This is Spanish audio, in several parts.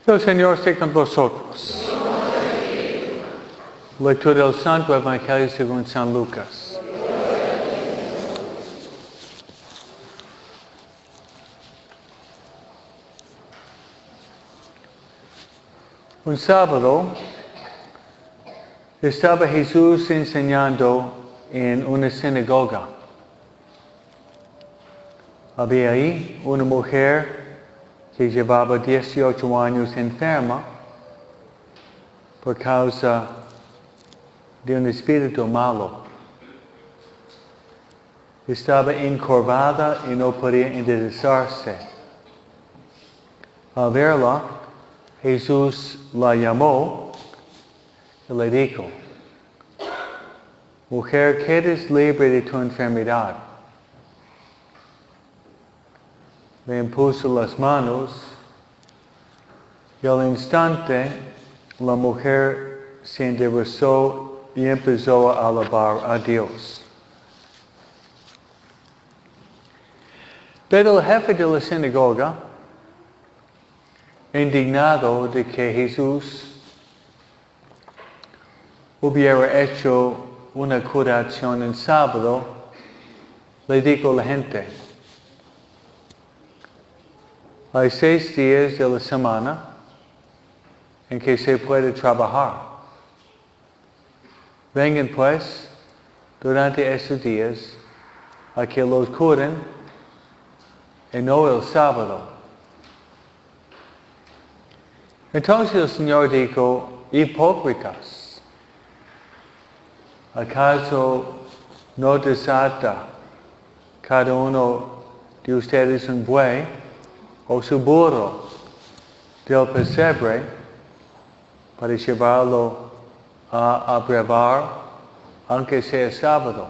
El Señor esté con vosotros. Lectura del Santo Evangelio según San Lucas. Un sábado estaba Jesús enseñando en una sinagoga. Había ahí una mujer que llevaba 18 años enferma por causa de un espíritu malo. Estaba encorvada y no podía enderezarse. Al verla, Jesús la llamó y le dijo: "Mujer, quedes libre de tu enfermedad". Le impuso las manos y al instante la mujer se enderezó y empezó a alabar a Dios. Pero el jefe de la sinagoga, indignado de que Jesús hubiera hecho una curación en sábado, le dijo a la gente: "Hay 6 días de la semana en que se puede trabajar. Vengan pues durante estos días a que los curen y no el sábado". Entonces el Señor dijo: "Hipócritas, ¿acaso no desata cada uno de ustedes un buey o su burro del pesebre para llevarlo a abrevar, aunque sea sábado?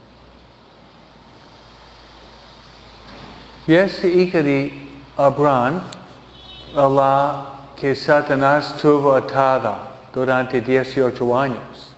Y esta hija de Abraham, a la que Satanás tuvo atada durante 18 años,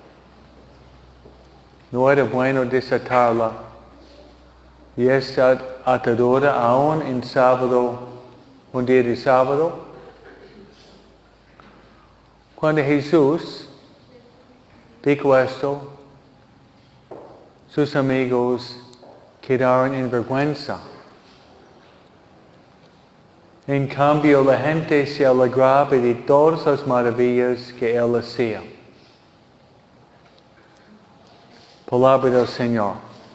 ¿no era bueno desatarla y esta atadura aún en sábado, un día de sábado?". Cuando Jesús dijo esto, sus amigos quedaron en vergüenza. En cambio, la gente se alegraba de todas las maravillas que él hacía. Palabra del Señor.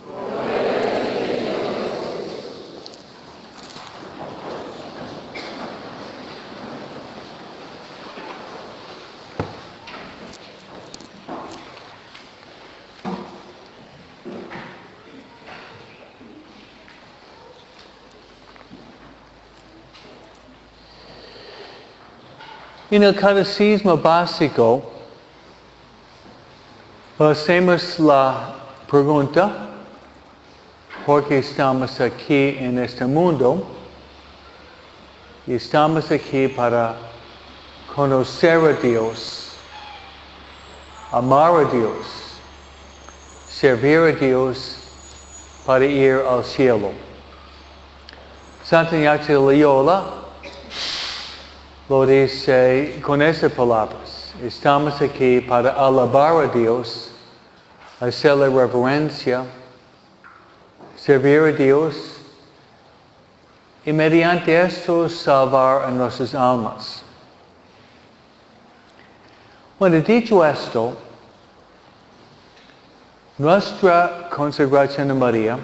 En el catecismo básico hacemos la pregunta: ¿por qué estamos aquí en este mundo? Y estamos aquí para conocer a Dios, amar a Dios, servir a Dios para ir al cielo. Santo Ignacio de Loyola lo dice con estas palabras: estamos aquí para alabar a Dios, hacerle reverencia, servir a Dios y mediante esto salvar a nuestras almas. Bueno, dicho esto, nuestra consagración a María,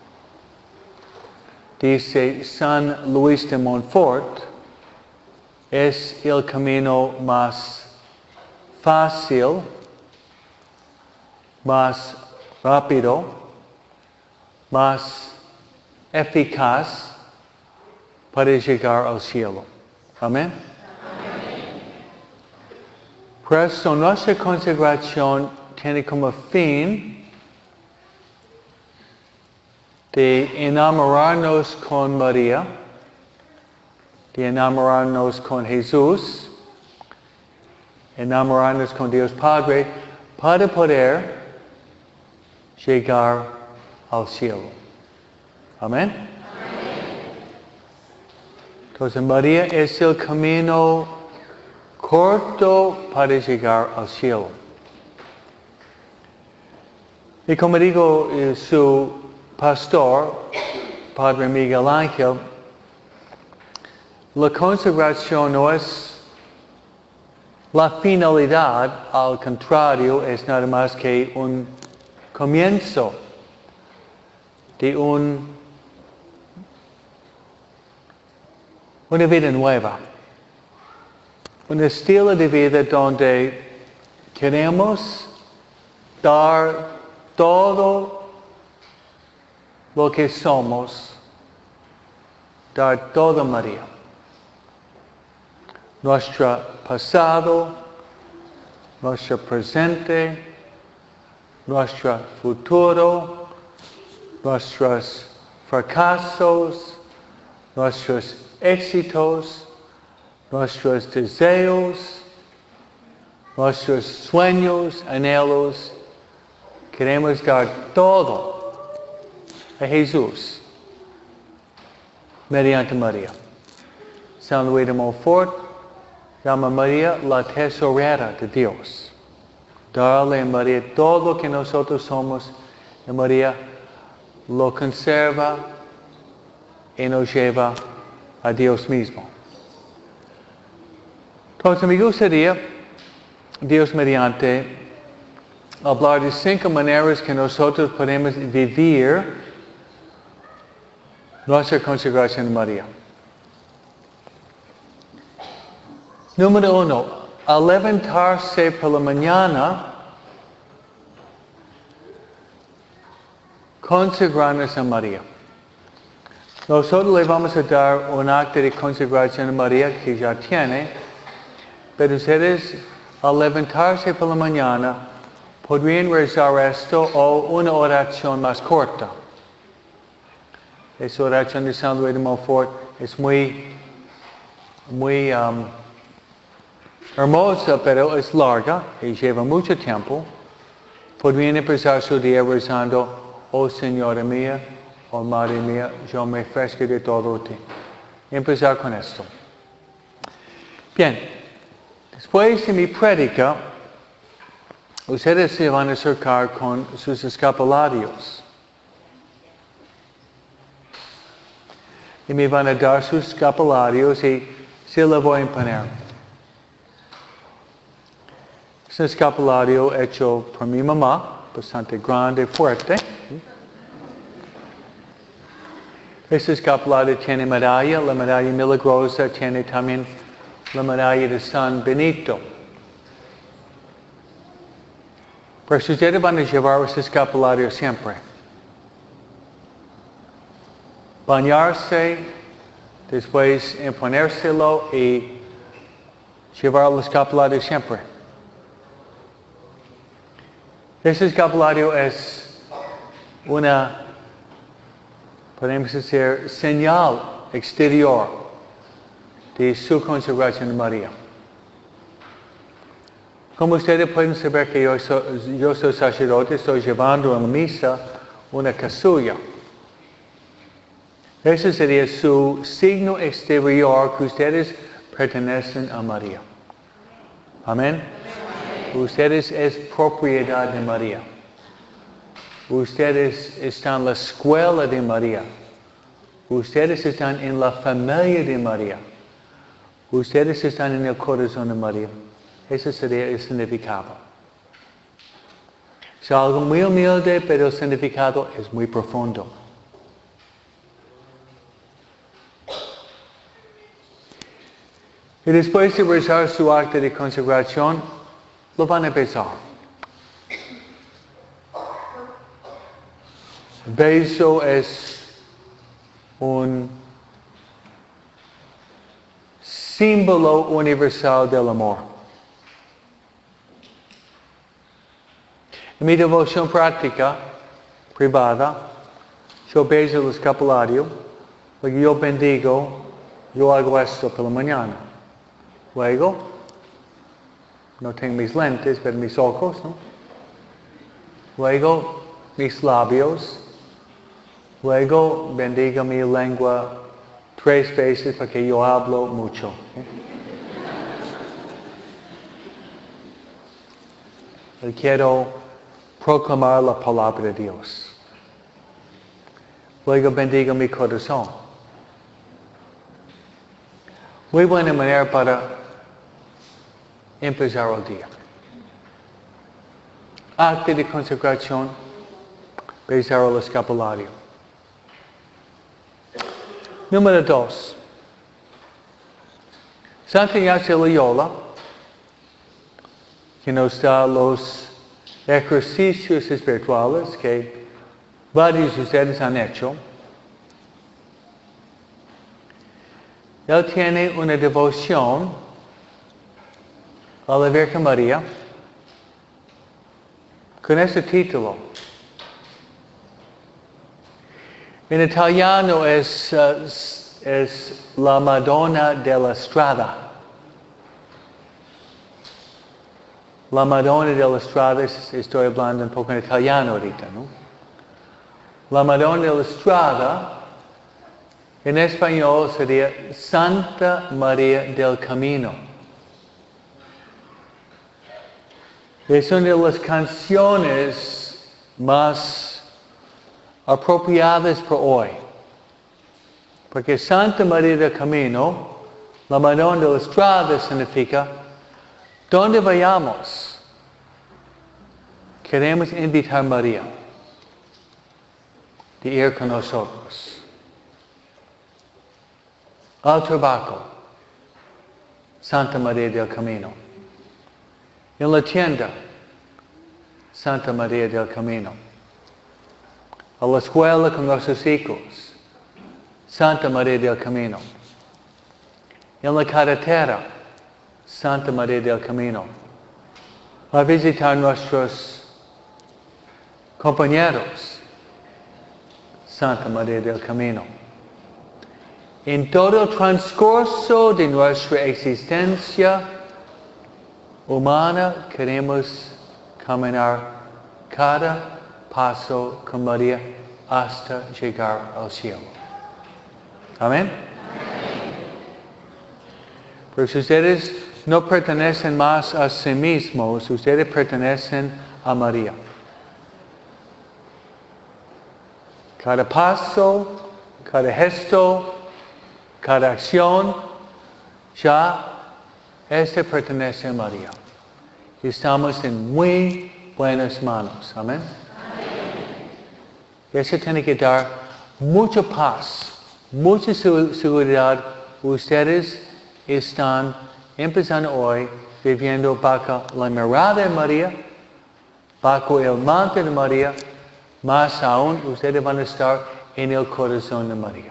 dice San Luis de Montfort, es el camino más fácil, más rápido, más eficaz para llegar al cielo. Amén. Por eso nuestra consagración tiene como fin de enamorarnos con María, de enamorarnos con Jesús, enamorarnos con Dios Padre, para poder llegar al cielo. Amén. Entonces María es el camino corto para llegar al cielo. Y como digo, su pastor, Padre Miguel Ángel, la consagración no es la finalidad, al contrario, es nada más que un comienzo de una vida nueva. Un estilo de vida donde queremos dar todo lo que somos, dar todo a María. Nuestro pasado, nuestro presente, nuestro futuro, nuestros fracasos, nuestros éxitos, nuestros deseos, nuestros sueños, anhelos. Queremos dar todo a Jesús mediante María. San Luis de Montfort llama a María la tesorera de Dios. Darle a María todo lo que nosotros somos, y María lo conserva y nos lleva a Dios mismo. Entonces me gustaría, Dios mediante, hablar de 5 maneras que nosotros podemos vivir nuestra consagración a María. Número 1, al levantarse por la mañana, consagrarnos a María. Nosotros le vamos a dar un acto de consagración a María que ya tiene, pero ustedes al levantarse por la mañana podrían rezar esto o una oración más corta. Esa oración de San Luis de Montfort es muy hermosa, pero es larga y lleva mucho tiempo. Podrían empezar su día rezando, oh Señora mía, oh Madre mía, yo me ofrezco de todo a ti. Empezar con esto. Bien, después de mi prédica, ustedes se van a acercar con sus escapularios. Y me van a dar sus escapularios y se los voy a poner. Es un escapulario hecho por mi mamá, bastante grande y fuerte. Este escapulario tiene medalla, la medalla milagrosa tiene también la medalla de San Benito. Pero si ustedes van a llevar este escapulario siempre, bañarse, después ponérselo y llevar el escapulario siempre. Este escapulario es una, podemos decir, señal exterior de su consagración a María. Como ustedes pueden saber que yo soy sacerdote, estoy llevando en la misa una casulla. Ese sería su signo exterior que ustedes pertenecen a María. Amén. Ustedes es propiedad de María. Ustedes están en la escuela de María. Ustedes están en la familia de María. Ustedes están en el corazón de María. Ese sería el significado. Es algo muy humilde, pero el significado es muy profundo. Y después de rezar su acto de consagración, lo van a besar. El beso es un símbolo universal del amor. En mi devoción práctica, privada, yo beso el escapulario, luego yo bendigo, yo hago esto por la mañana. Luego, no tengo mis lentes, pero mis ojos, ¿no? Luego, mis labios. Luego, bendigo mi lengua 3 veces porque yo hablo mucho. Y quiero proclamar la palabra de Dios. Luego bendigo mi corazón. Muy buena manera para empezar el día. Acto de consagración, besar el escapulario. Número 2. Santa Ignacio de Loyola, que nos da los ejercicios espirituales que varios de ustedes han hecho. Él tiene una devoción a la Virgen María con este título. En italiano es la Madonna della Strada. La Madonna della Strada, estoy hablando un poco en italiano ahorita, ¿no? La Madonna della Strada, en español sería Santa María del Camino. Es una de las canciones más apropiadas por hoy. Porque Santa María del Camino, la Madonna de la Strada significa, donde vayamos, queremos invitar a María de ir con nosotros. Al trabajo, Santa María del Camino. En la tienda, Santa María del Camino. A la escuela con nuestros hijos, Santa María del Camino. En la carretera, Santa María del Camino. A visitar nuestros compañeros, Santa María del Camino. En todo el transcurso de nuestra existencia humana queremos caminar cada paso con María hasta llegar al cielo. Amén. Pero si ustedes no pertenecen más a sí mismos, ustedes pertenecen a María. Cada paso, cada gesto, cada acción, ya pertenece a María. Estamos en muy buenas manos. Amén. Eso tiene que dar mucha paz, mucha seguridad. Ustedes están empezando hoy viviendo bajo la mirada de María, bajo el manto de María. Más aún, ustedes van a estar en el corazón de María.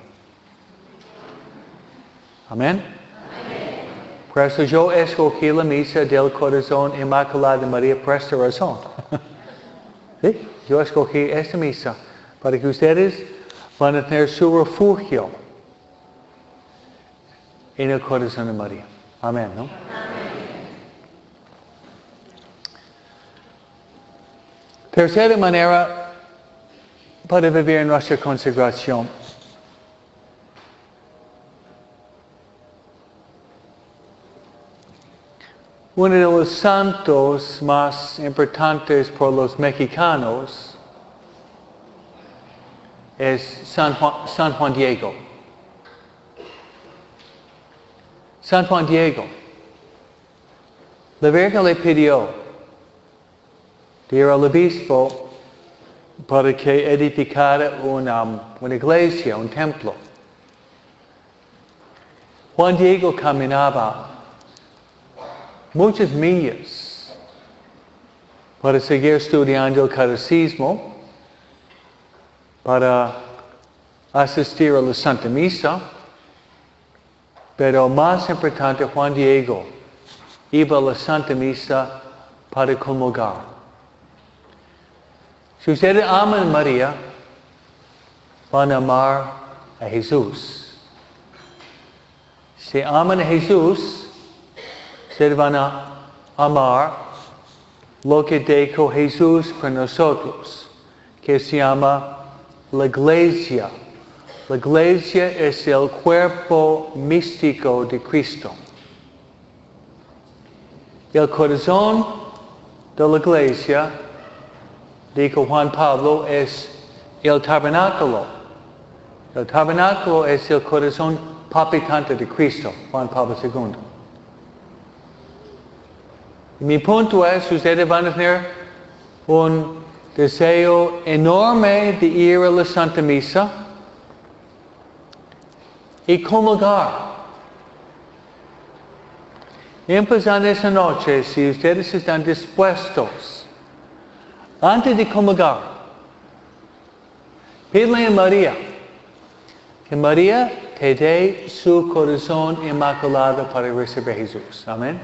Amén. Por eso yo escogí la misa del corazón inmaculado de María por esta razón. ¿Sí? Yo escogí esta misa para que ustedes van a tener su refugio en el corazón de María. Amén, ¿no? Amén. Tercera manera para vivir nuestra consagración. Uno de los santos más importantes por los mexicanos es San Juan Diego. San Juan Diego. La Virgen le pidió de ir al obispo para que edificara una iglesia, un templo. Juan Diego caminaba muchas millas para seguir estudiando el catecismo, para asistir a la Santa Misa, pero más importante, Juan Diego iba a la Santa Misa para comulgar. Si ustedes aman a María, van a amar a Jesús. Si aman a Jesús, ustedes van a amar lo que dejó Jesús por nosotros, que se llama la iglesia, La iglesia es el cuerpo místico de Cristo. El corazón de la iglesia, dijo Juan Pablo, es el tabernáculo. El tabernáculo es el corazón palpitante de Cristo, Juan Pablo II. Y mi punto es, ustedes van a tener un deseo enorme de ir a la Santa Misa y comulgar. Empezando esa noche, si ustedes están dispuestos, antes de comulgar, pídele a María, que María te dé su corazón inmaculado para recibir a Jesús. Amén.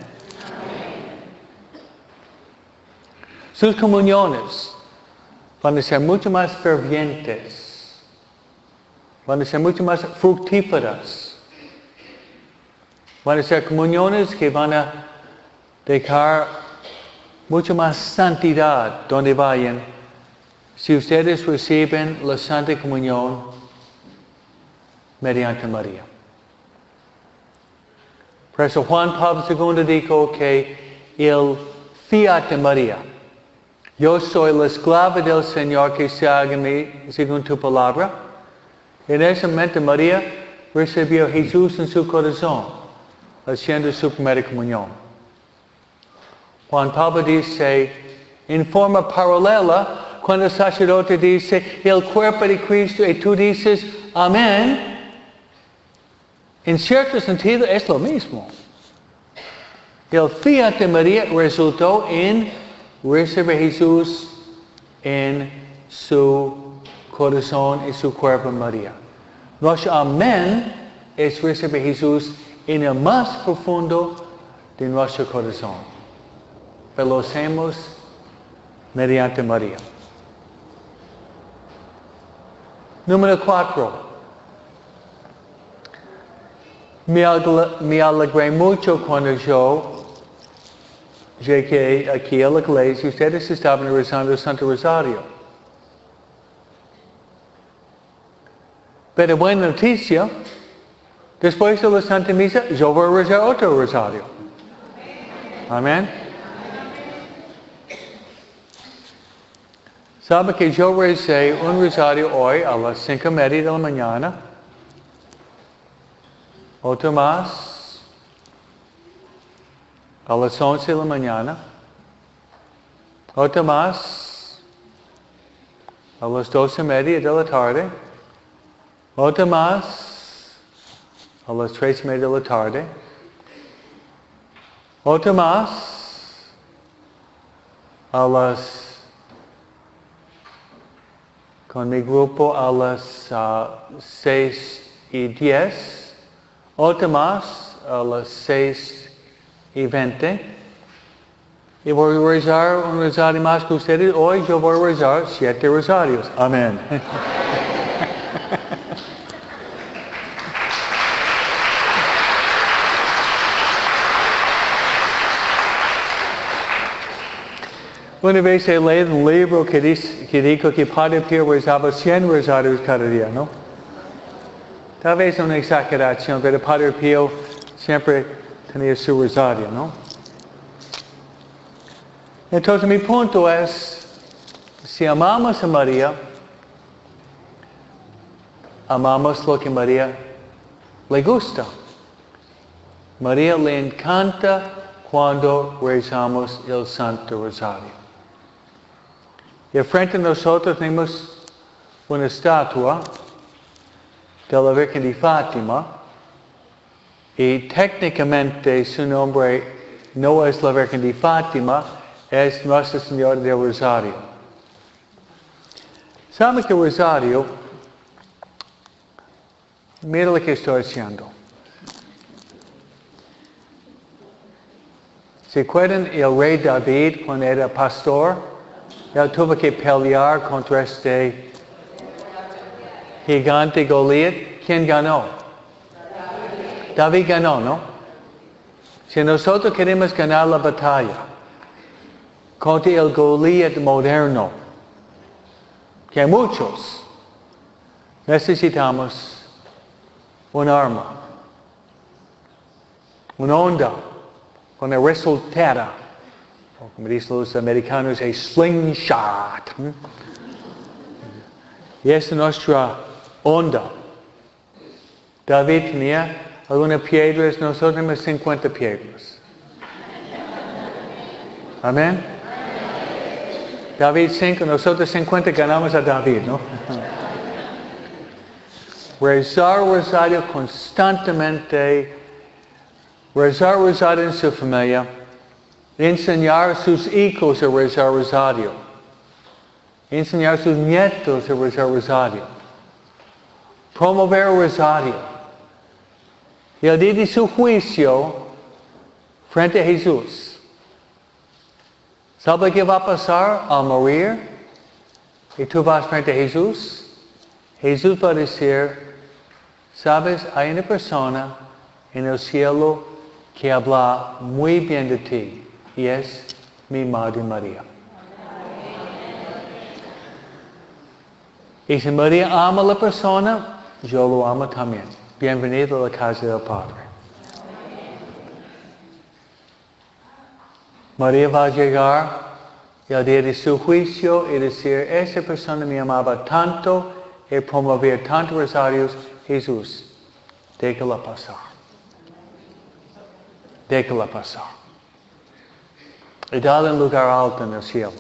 Sus comuniones van a ser mucho más fervientes, van a ser mucho más fructíferas, van a ser comuniones que van a dejar mucho más santidad donde vayan si ustedes reciben la Santa Comunión mediante María. Por eso Juan Pablo II dijo que el fiat de María, yo soy la esclava del Señor, que se haga en mí según tu palabra. En ese momento María recibió a Jesús en su corazón, haciendo su primera comunión. Juan Pablo dice, en forma paralela, cuando el sacerdote dice, el cuerpo de Cristo, y tú dices, amén, en cierto sentido es lo mismo. El fiat de María resultó en recibir a Jesús en su corazón y su cuerpo María. Nuestro amén es recibir a Jesús en el más profundo de nuestro corazón. Pero lo hacemos mediante María. Número 4. Me alegré mucho cuando yo llegué aquí a la iglesia y ustedes estaban rezando el Santo Rosario. Pero buena noticia, después de la Santa Misa, yo voy a rezar otro rosario. Amén. ¿Sabe que yo recé un rosario hoy a las 5:30 de la mañana? Otro más a las 11 de la mañana, otro más a las 12:30 de la tarde, otro más a las 3:30 de la tarde, otro más a las, con mi grupo a las 6:10, otro más a las 6:20. Y voy a rezar un rosario más que ustedes. Hoy yo voy a rezar 7 rosarios. Amén. Una vez he leído un libro que dijo que Padre Pío rezaba 100 rosarios cada día, ¿no? Tal vez una exageración, pero Padre Pío siempre tenía su rosario, ¿no? Entonces mi punto es, si amamos a María, amamos lo que María le gusta. María le encanta cuando rezamos el Santo Rosario. Y frente a nosotros tenemos una estatua de la Virgen de Fátima, y técnicamente su nombre no es la Virgen de Fátima, es Nuestra Señora del Rosario. ¿Saben que el Rosario? Mira lo que estoy haciendo. ¿Se acuerdan el rey David cuando era pastor? Él tuvo que pelear contra este gigante Goliat. ¿Quién ganó? David ganó, ¿no? Si nosotros queremos ganar la batalla contra el Goliat moderno, que hay muchos, necesitamos un arma, una onda, una resultera, o como dicen los americanos, a slingshot. Y es nuestra onda. David tenía algunas piedras, nosotros tenemos 50 piedras. Amén. David 5, nosotros 50 ganamos a David, ¿no? Rezar rosario constantemente, rezar rosario en su familia, enseñar a sus hijos a rezar rosario, enseñar a sus nietos a rezar rosario, promover rosario. Y el día de su juicio, frente a Jesús, ¿sabe qué va a pasar al morir? Y tú vas frente a Jesús. Jesús va a decir, sabes, hay una persona en el cielo que habla muy bien de ti. Y es mi Madre María. Y si María ama a la persona, yo lo amo también. Bienvenido a la casa del Padre. María va a llegar el día de su juicio y decir, esa persona me amaba tanto y promovía tantos rosarios. Jesús, déjala pasar. Déjala pasar. Y dale un lugar alto en el cielo.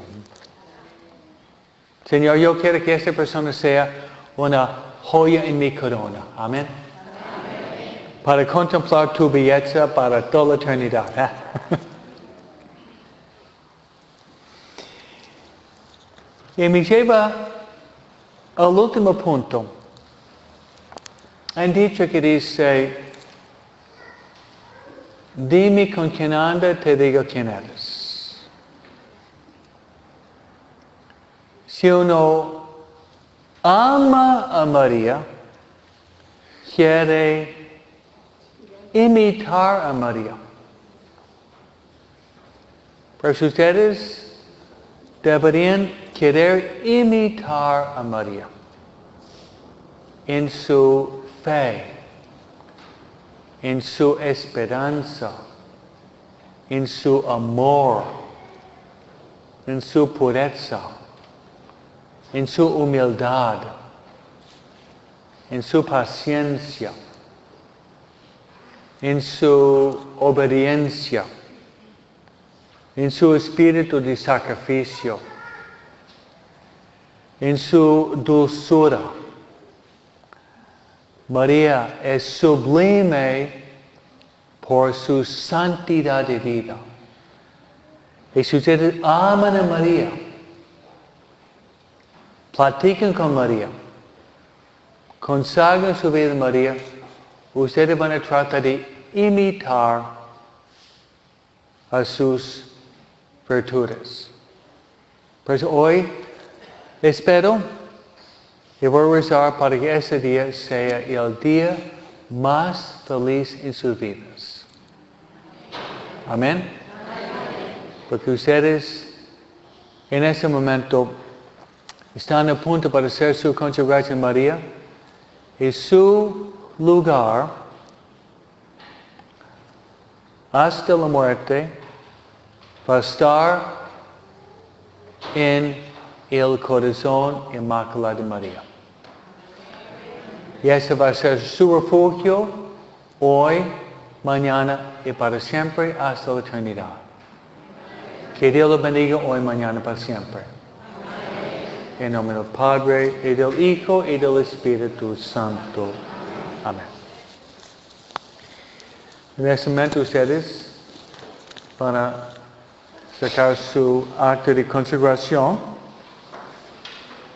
Señor, yo quiero que esta persona sea una joya en mi corona. Amén. Para contemplar tu belleza para toda la eternidad. Y me lleva al último punto. Han dicho que dice, dime con quién anda, te digo quién eres. Si uno ama a María, quiere imitar a María. Pues ustedes deberían querer imitar a María en su fe, en su esperanza, en su amor, en su pureza, en su humildad, en su paciencia, en su obediencia, en su espíritu de sacrificio, en su dulzura. María es sublime por su santidad de vida. Y si ustedes aman a María, platican con María, consagran su vida a María, ustedes van a tratar de imitar a sus virtudes. Pues hoy espero y voy a rezar para que ese día sea el día más feliz en sus vidas. Amén. Porque ustedes en ese momento están a punto para hacer su consagración a María y su lugar hasta la muerte va a estar en el corazón inmaculado de María. Y ese va a ser su refugio hoy, mañana y para siempre hasta la eternidad. Que Dios lo bendiga hoy, mañana, para siempre. En nombre del Padre, y del Hijo, y del Espíritu Santo. Amén. En este momento ustedes van a sacar su acta de consagración.